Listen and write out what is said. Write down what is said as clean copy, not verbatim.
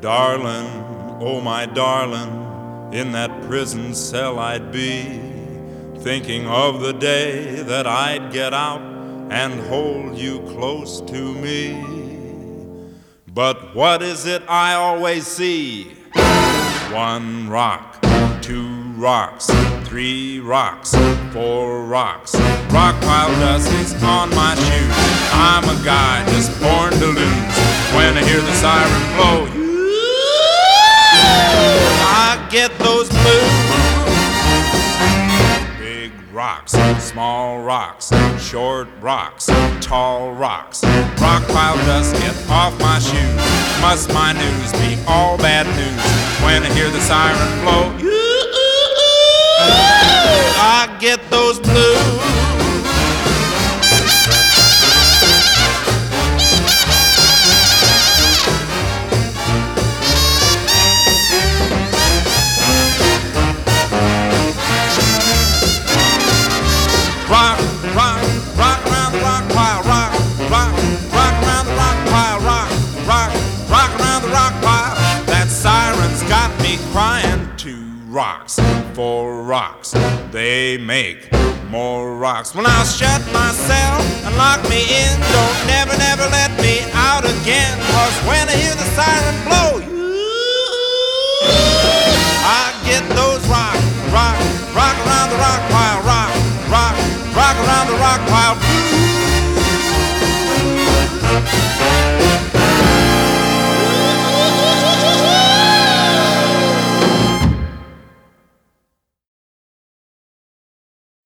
Darling, oh my darling, in that prison cell I'd be, thinking of the day that I'd get out and hold you close to me. But what is it I always see? One rock, two rocks, three rocks, four rocks. Rock pile dust is on my shoes. I'm a guy just born to lose. When I hear the siren blow, I get those blues. Big rocks, small rocks, short rocks, tall rocks. Rock pile dust, get off my shoes. Must my news be all bad news? When I hear the siren blow, I get those blues. Rock, rock, rock around the rock pile. Rock, rock, rock around the rock pile. Rock, rock, rock around the rock pile. That siren's got me crying. 2 rocks, 4 rocks, they make more rocks. Well, now shut my cell and lock me in. Don't never, never let me out again. 'Cause when I hear the siren blow, I get those rock, rock, rock around the rock pile. Rock, rock, rock around the rock pile.